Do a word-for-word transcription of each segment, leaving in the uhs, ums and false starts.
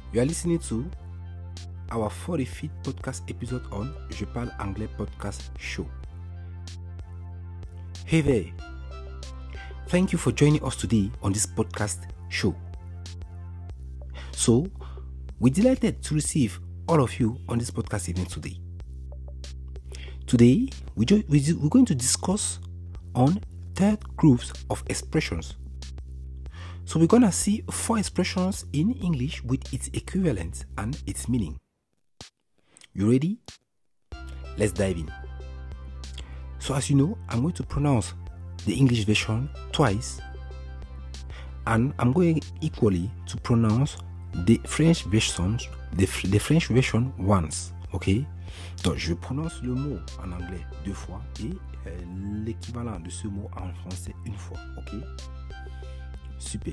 You are listening to our forty-fifth podcast episode on Je parle anglais podcast show. Hey there. Thank you for joining us today on this podcast show. So, we're delighted to receive all of you on this podcast event today. Today, we jo- we're going to discuss on third groups of expressions. So we're going to see four expressions in English with its equivalent and its meaning. You ready? Let's dive in. So as you know, I'm going to pronounce the English version twice, and I'm going equally to pronounce the French version, the, the French version once. Ok? Donc je prononce le mot en anglais deux fois et euh, l'équivalent de ce mot en français une fois. Ok? Super.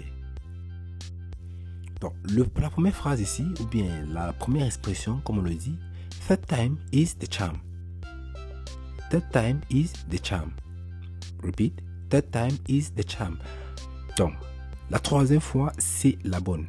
Donc, le, la première phrase ici, ou bien la première expression, comme on le dit, third time is the charm. Third time is the charm. Repeat. Third time is the charm. Donc, la troisième fois, c'est la bonne.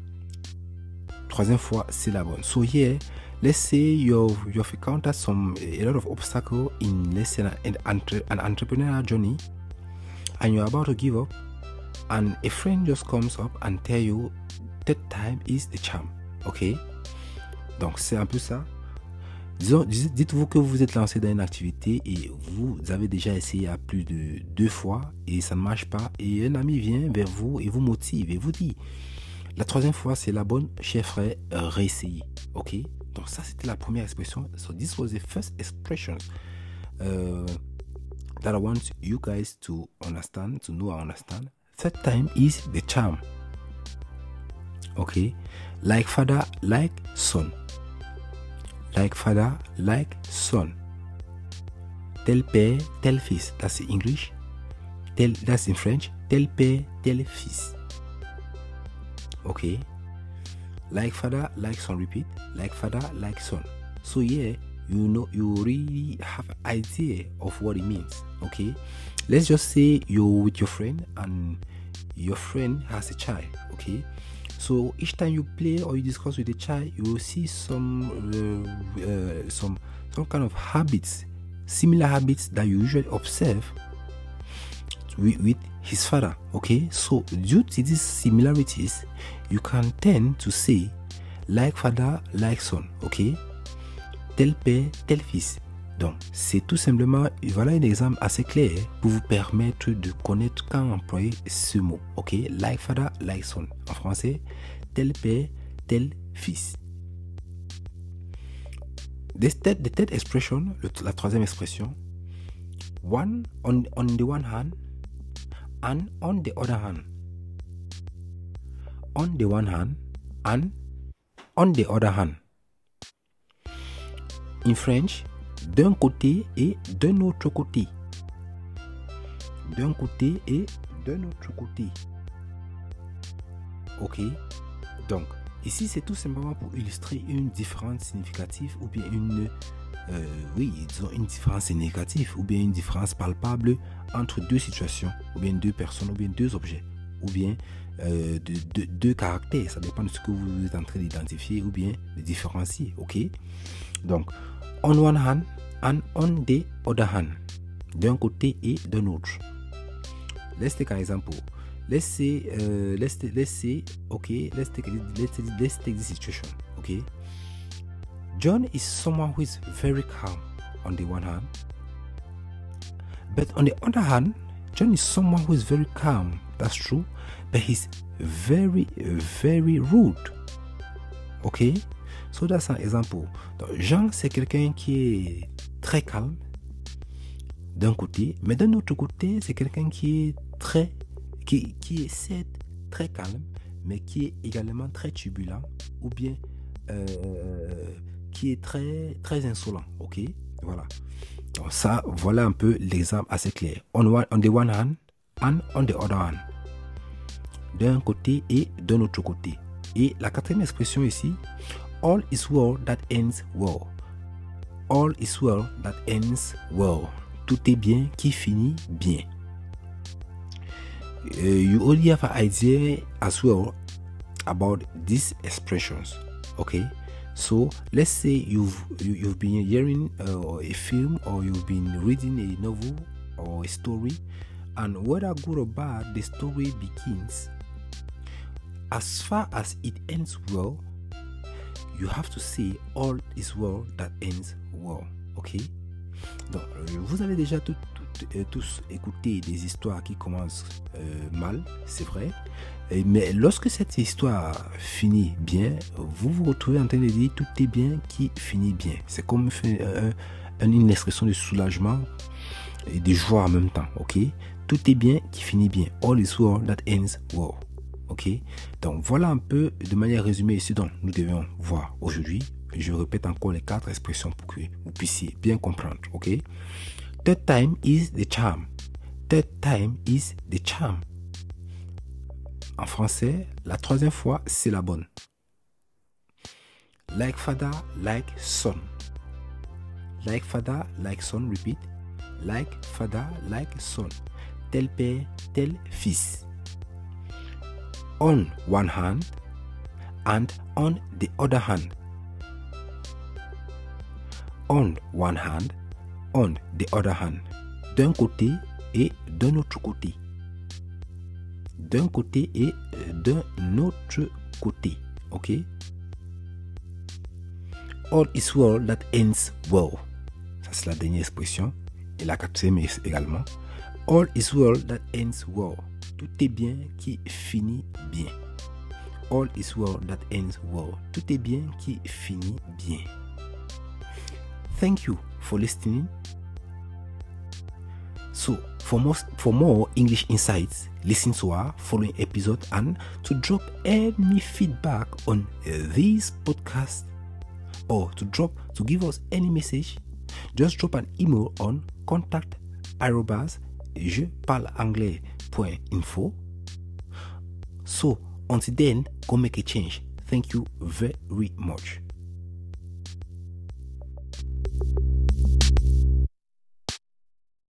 Troisième fois, c'est la bonne. So here, let's say you've, you've encountered some, a lot of obstacles in, let's say, an, an entrepreneurial journey, and you're about to give up, and a friend just comes up and tell you that time is the charm. Ok? Donc c'est un peu ça. Disons, dites-vous que vous vous êtes lancé dans une activité et vous avez déjà essayé à plus de deux fois et ça ne marche pas, et un ami vient vers vous et vous motive et vous dit la troisième fois c'est la bonne, cher frère, réessayez. Ok? Donc ça c'était la première expression. So this was the first expression uh, that I want you guys to understand, to know and understand. Third time is the charm. Okay, like father, like son. Like father, like son. Tel père, tel fils. That's in English. Tel, that's in French. Tel père, tel fils. Okay. Like father, like son. Repeat. Like father, like son. So yeah, you know, you really have an idea of what it means. Okay. Let's just say you're with your friend and your friend has a child. Okay. So each time you play or you discuss with the child, you will see some uh, uh, some some kind of habits, similar habits that you usually observe with, with his father. Okay, so due to these similarities, you can tend to say like father, like son. Okay, tel père, tel fils. Donc, c'est tout simplement, voilà un exemple assez clair pour vous permettre de connaître quand employer ce mot. Ok, like father, like son. En français, tel père, tel fils. The third, the third expression, le, la troisième expression, one on, on the one hand and on the other hand. On the one hand and on the other hand. In French, d'un côté et d'un autre côté. D'un côté et d'un autre côté. Ok. Donc, ici, c'est tout simplement pour illustrer une différence significative ou bien une, euh, oui, disons une différence significative ou bien une différence palpable entre deux situations, ou bien deux personnes, ou bien deux objets, ou bien euh, de, de, deux caractères. Ça dépend de ce que vous êtes en train d'identifier ou bien de différencier. Ok. Donc, on one hand and on the other hand. D'un côté et d'un autre. Let's take an example. Let's say, uh, let's let's say, okay, let's take let's let's take this situation. Okay, John is someone who is very calm on the one hand, but on the other hand, John is someone who is very calm. That's true, but he's very very rude. Okay. So that's an example. Donc, Jean, c'est quelqu'un qui est très calme d'un côté, mais d'un autre côté, c'est quelqu'un qui est très, qui, qui est certes très calme, mais qui est également très turbulent, ou bien euh, qui est très, très insolent. Ok, voilà. Donc ça, voilà un peu l'exemple assez clair. On, one, on the one hand and on the other hand. D'un côté et d'un autre côté. Et la quatrième expression ici, all is well that ends well. All is well that ends well. Tout est bien qui finit bien. Uh, you only have an idea as well about these expressions. Okay, so let's say you've you, you've been hearing uh, a film, or you've been reading a novel or a story, and whether good or bad the story begins, as far as it ends well, you have to say all is well that ends well. Ok, donc vous avez déjà tout, tout, euh, tous écouté des histoires qui commencent euh, mal, c'est vrai, et, mais lorsque cette histoire finit bien, vous vous retrouvez en train de dire tout est bien qui finit bien. C'est comme euh, une expression de soulagement et de joie en même temps. Ok, tout est bien qui finit bien. All is well that ends well. Ok, donc voilà un peu de manière résumée ce dont nous devions voir aujourd'hui. Je répète encore les quatre expressions pour que vous puissiez bien comprendre. Ok, third time is the charm. Third time is the charm. En français, la troisième fois, c'est la bonne. Like father, like son. Like father, like son. Repeat. Like father, like son. Tel père, tel fils. On one hand and on the other hand. On one hand, on the other hand. D'un côté et d'un autre côté. D'un côté et d'un autre côté. Ok? All is well that ends well. Ça, c'est la dernière expression. Et la quatrième également. All is well that ends well. Tout est bien qui finit bien. All is well that ends well. Tout est bien qui finit bien. Thank you for listening. So, for more, for more English insights, listen to our following episode, and to drop any feedback on uh, this podcast, or to drop to give us any message, just drop an email on contact arobase je parle anglais point info. So until then, go make a change. Thank you very much.